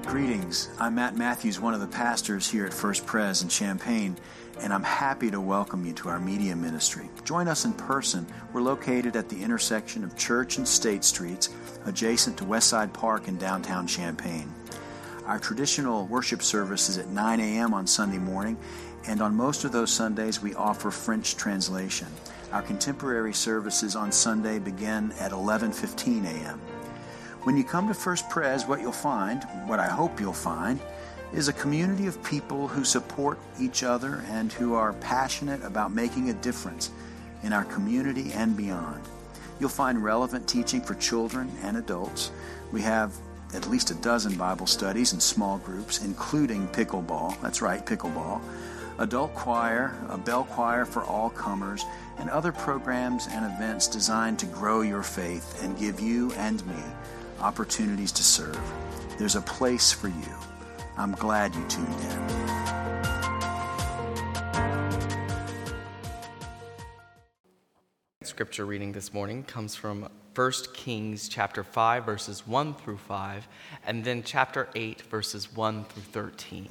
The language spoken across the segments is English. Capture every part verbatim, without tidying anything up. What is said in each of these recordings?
Greetings. I'm Matt Matthews, one of the pastors here at First Pres in Champaign, and I'm happy to welcome you to our media ministry. Join us in person. We're located at the intersection of Church and State Streets, adjacent to Westside Park in downtown Champaign. Our traditional worship service is at nine a.m. on Sunday morning, and on most of those Sundays we offer French translation. Our contemporary services on Sunday begin at eleven fifteen a.m. When you come to First Pres, what you'll find, what I hope you'll find, is a community of people who support each other and who are passionate about making a difference in our community and beyond. You'll find relevant teaching for children and adults. We have at least a dozen Bible studies in small groups, including pickleball. That's right, pickleball. Adult choir, a bell choir for all comers, and other programs and events designed to grow your faith and give you and me opportunities to serve. There's a place for you. I'm glad you tuned in. Scripture reading this morning comes from First Kings chapter five, verses one through five, and then chapter eight, verses one through thirteen.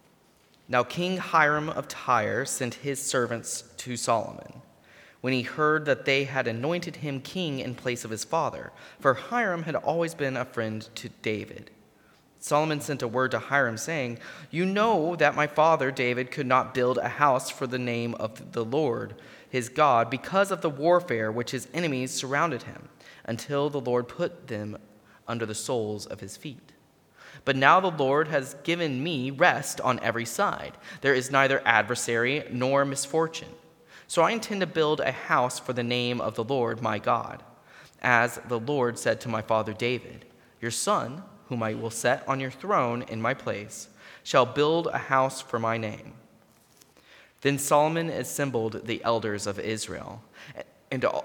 Now King Hiram of Tyre sent his servants to Solomon when he heard that they had anointed him king in place of his father, for Hiram had always been a friend to David. Solomon sent a word to Hiram, saying, "You know that my father David could not build a house for the name of the Lord, his God, because of the warfare which his enemies surrounded him, until the Lord put them under the soles of his feet. But now the Lord has given me rest on every side. There is neither adversary nor misfortune. So I intend to build a house for the name of the Lord my God, as the Lord said to my father David, your son, whom I will set on your throne in my place, shall build a house for my name." Then Solomon assembled the elders of Israel, and all,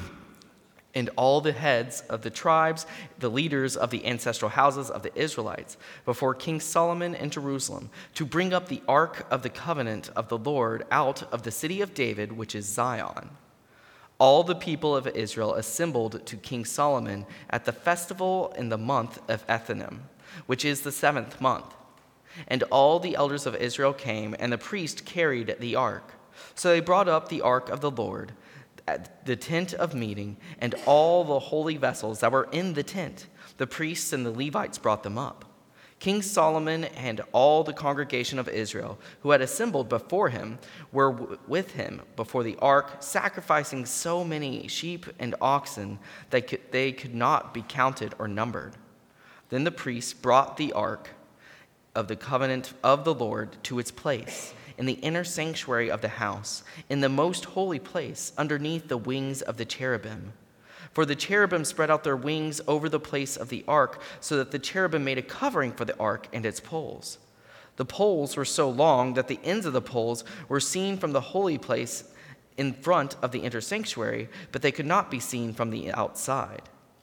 and all the heads of the tribes, the leaders of the ancestral houses of the Israelites, before King Solomon in Jerusalem, to bring up the ark of the covenant of the Lord out of the city of David, which is Zion. All the people of Israel assembled to King Solomon at the festival in the month of Ethanim, which is the seventh month. And all the elders of Israel came, and the priest carried the ark. So they brought up the ark of the Lord, at the tent of meeting, and all the holy vessels that were in the tent. The priests and the Levites brought them up. King Solomon and all the congregation of Israel who had assembled before him were w- with him before the ark, sacrificing so many sheep and oxen that could, they could not be counted or numbered. Then the priests brought the ark of the covenant of the Lord to its place in the inner sanctuary of the house, in the most holy place, underneath the wings of the cherubim. For the cherubim spread out their wings over the place of the ark, so that the cherubim made a covering for the ark and its poles. The poles were so long that the ends of the poles were seen from the holy place in front of the inner sanctuary, but they could not be seen from the outside.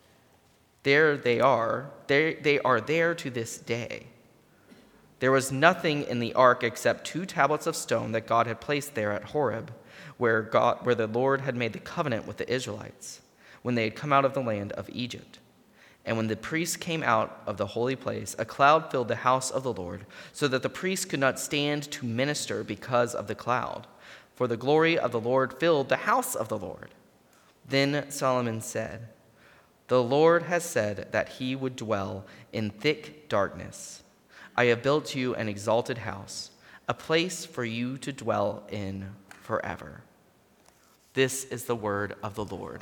There they are, they, they are there to this day. There was nothing in the ark except two tablets of stone that God had placed there at Horeb, where God, where the Lord had made the covenant with the Israelites, when they had come out of the land of Egypt. And when the priests came out of the holy place, a cloud filled the house of the Lord, so that the priests could not stand to minister because of the cloud. For the glory of the Lord filled the house of the Lord. Then Solomon said, "The Lord has said that he would dwell in thick darkness. I have built you an exalted house, a place for you to dwell in forever." This is the word of the Lord.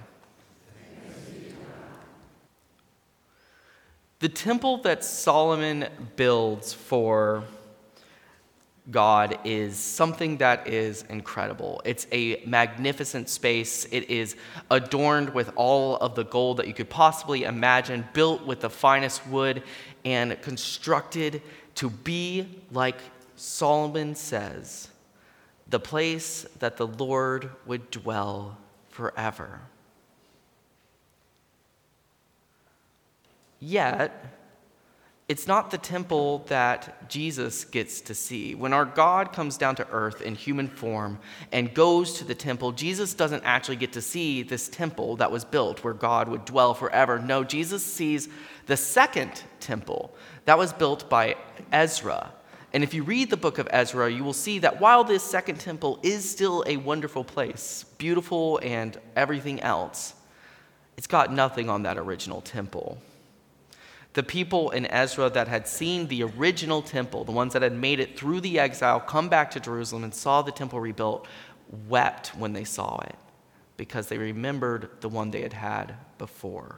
The temple that Solomon builds for God is something that is incredible. It's a magnificent space. It is adorned with all of the gold that you could possibly imagine, built with the finest wood, and constructed to be, like Solomon says, the place that the Lord would dwell forever. Yet, It's not the temple that Jesus gets to see. When our God comes down to earth in human form and goes to the temple, Jesus doesn't actually get to see this temple that was built where God would dwell forever. No, Jesus sees the second temple that was built by Ezra. And if you read the book of Ezra, you will see that while this second temple is still a wonderful place, beautiful and everything else, it's got nothing on that original temple. The people in Ezra that had seen the original temple, the ones that had made it through the exile, come back to Jerusalem and saw the temple rebuilt, wept when they saw it because they remembered the one they had had before.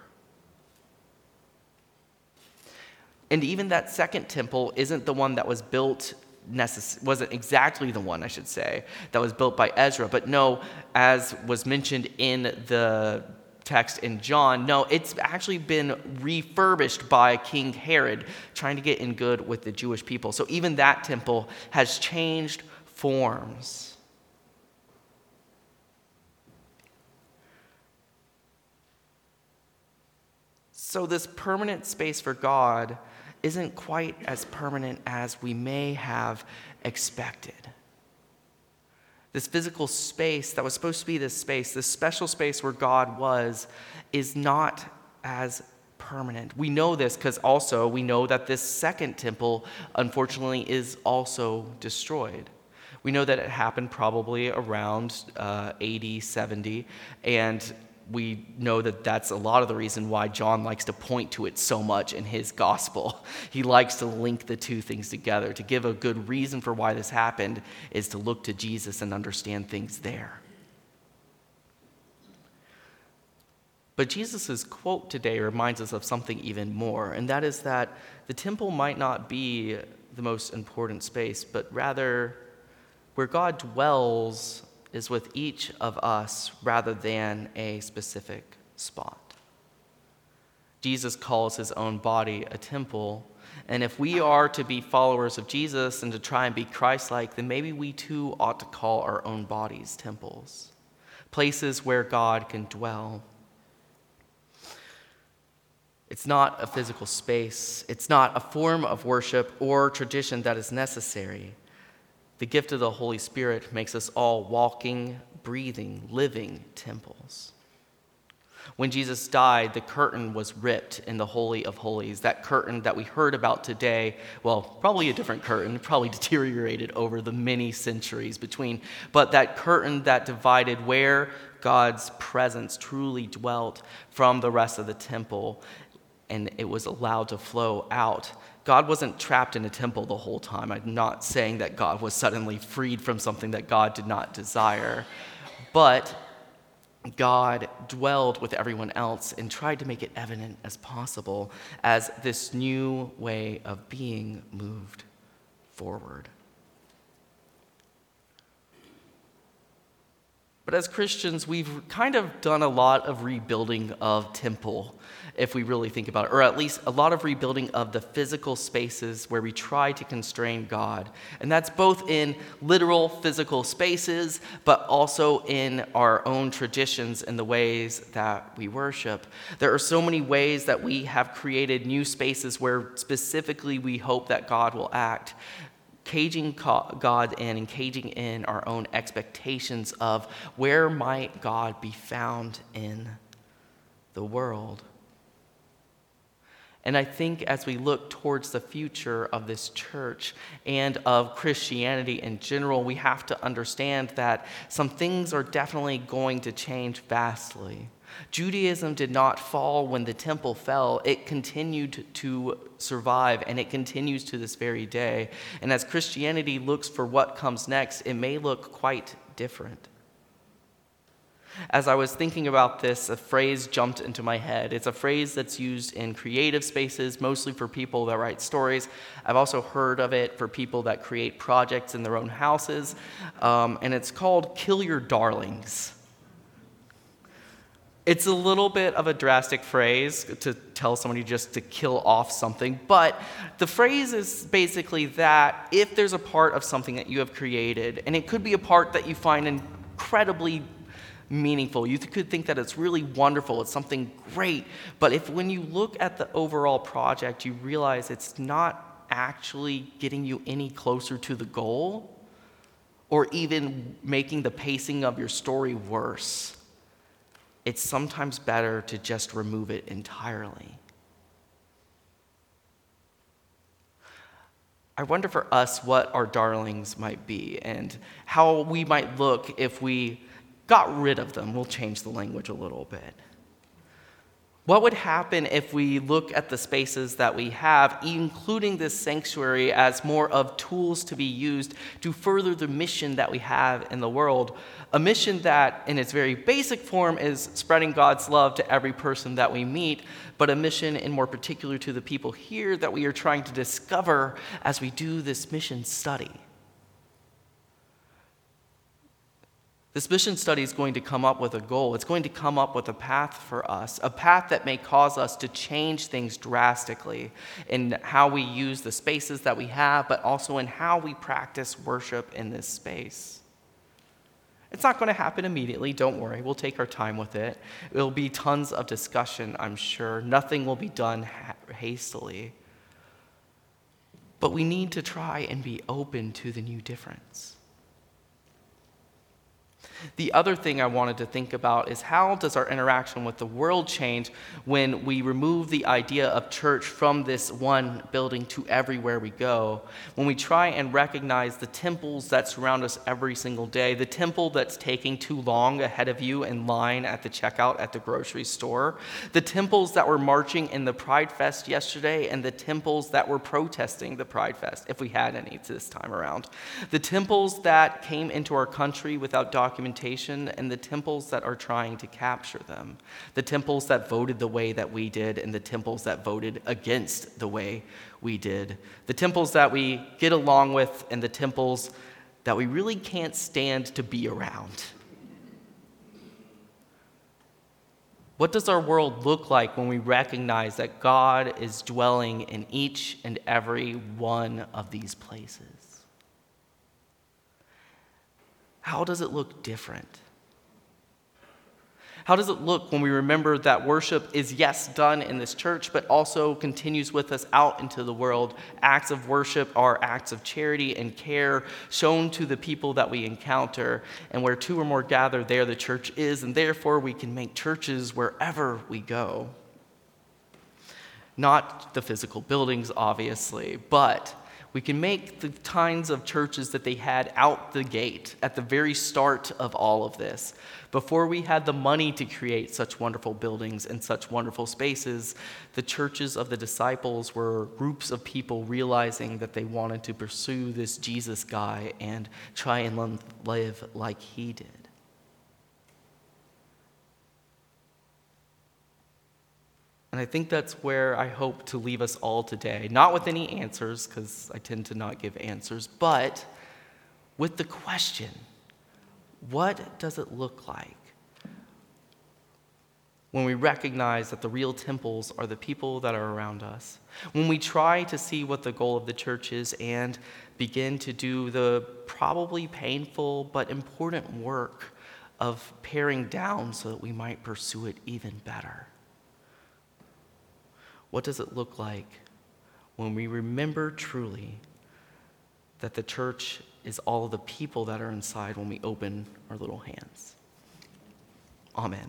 And even that second temple isn't the one that was built, necess- wasn't exactly the one, I should say, that was built by Ezra. But no, as was mentioned in the text in John, no, it's actually been refurbished by King Herod, trying to get in good with the Jewish people. So even that temple has changed forms. So this permanent space for God isn't quite as permanent as we may have expected. This physical space that was supposed to be this space, this special space where God was, is not as permanent. We know this because also we know that this second temple, unfortunately, is also destroyed. We know that it happened probably around uh, A D seventy, and we know that that's a lot of the reason why John likes to point to it so much in his gospel. He likes to link the two things together. To give a good reason for why this happened is to look to Jesus and understand things there. But Jesus' quote today reminds us of something even more, and that is that the temple might not be the most important space, but rather where God dwells is with each of us rather than a specific spot. Jesus calls his own body a temple, and if we are to be followers of Jesus and to try and be Christ-like, then maybe we too ought to call our own bodies temples, places where God can dwell. It's not a physical space. It's not a form of worship or tradition that is necessary. The gift of the Holy Spirit makes us all walking, breathing, living temples. When Jesus died, the curtain was ripped in the Holy of Holies. That curtain that we heard about today, well, probably a different curtain, probably deteriorated over the many centuries between, but that curtain that divided where God's presence truly dwelt from the rest of the temple, and it was allowed to flow out. God wasn't trapped in a temple the whole time. I'm not saying that God was suddenly freed from something that God did not desire, but God dwelled with everyone else and tried to make it evident as possible as this new way of being moved forward. But as Christians, we've kind of done a lot of rebuilding of temple, if we really think about it, or at least a lot of rebuilding of the physical spaces where we try to constrain God. And that's both in literal physical spaces, but also in our own traditions and the ways that we worship. There are so many ways that we have created new spaces where specifically we hope that God will act, caging God in and caging in our own expectations of where might God be found in the world. And I think as we look towards the future of this church and of Christianity in general, we have to understand that some things are definitely going to change vastly. Judaism did not fall when the temple fell. It continued to survive, and it continues to this very day. And as Christianity looks for what comes next, it may look quite different. As I was thinking about this, a phrase jumped into my head. It's a phrase that's used in creative spaces, mostly for people that write stories. I've also heard of it for people that create projects in their own houses, um, and it's called "kill your darlings." It's a little bit of a drastic phrase to tell somebody just to kill off something, but the phrase is basically that if there's a part of something that you have created, and it could be a part that you find incredibly meaningful. You could think that it's really wonderful. It's something great. But if when you look at the overall project, you realize it's not actually getting you any closer to the goal, or even making the pacing of your story worse, it's sometimes better to just remove it entirely. I wonder for us what our darlings might be and how we might look if we got rid of them. We'll change the language a little bit. What would happen if we look at the spaces that we have, including this sanctuary, as more of tools to be used to further the mission that we have in the world? A mission that, in its very basic form, is spreading God's love to every person that we meet, but a mission in more particular to the people here that we are trying to discover as we do this mission study. This mission study is going to come up with a goal. It's going to come up with a path for us, a path that may cause us to change things drastically in how we use the spaces that we have, but also in how we practice worship in this space. It's not going to happen immediately, don't worry. We'll take our time with it. It will be tons of discussion, I'm sure. Nothing will be done ha- hastily. But we need to try and be open to the new difference. The other thing I wanted to think about is how does our interaction with the world change when we remove the idea of church from this one building to everywhere we go? When we try and recognize the temples that surround us every single day, the temple that's taking too long ahead of you in line at the checkout at the grocery store, the temples that were marching in the Pride Fest yesterday, and the temples that were protesting the Pride Fest, if we had any this time around, the temples that came into our country without documentation, and the temples that are trying to capture them, the temples that voted the way that we did, and the temples that voted against the way we did, the temples that we get along with, and the temples that we really can't stand to be around. What does our world look like when we recognize that God is dwelling in each and every one of these places? How does it look different? How does it look when we remember that worship is, yes, done in this church, but also continues with us out into the world? Acts of worship are acts of charity and care shown to the people that we encounter. And where two or more gather, there the church is, and therefore we can make churches wherever we go. Not the physical buildings, obviously, but we can make the kinds of churches that they had out the gate at the very start of all of this. Before we had the money to create such wonderful buildings and such wonderful spaces, the churches of the disciples were groups of people realizing that they wanted to pursue this Jesus guy and try and live like he did. And I think that's where I hope to leave us all today. Not with any answers, because I tend to not give answers, but with the question, what does it look like when we recognize that the real temples are the people that are around us? When we try to see what the goal of the church is and begin to do the probably painful but important work of paring down so that we might pursue it even better. What does it look like when we remember truly that the church is all the people that are inside when we open our little hands? Amen.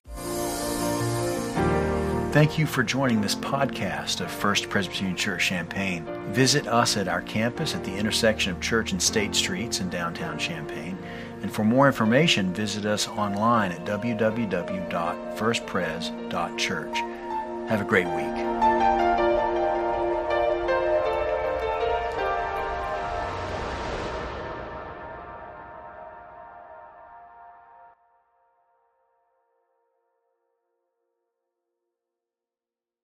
Thank you for joining this podcast of First Presbyterian Church Champaign. Visit us at our campus at the intersection of Church and State Streets in downtown Champaign. And for more information, visit us online at w w w dot first pres dot church. Have a great week.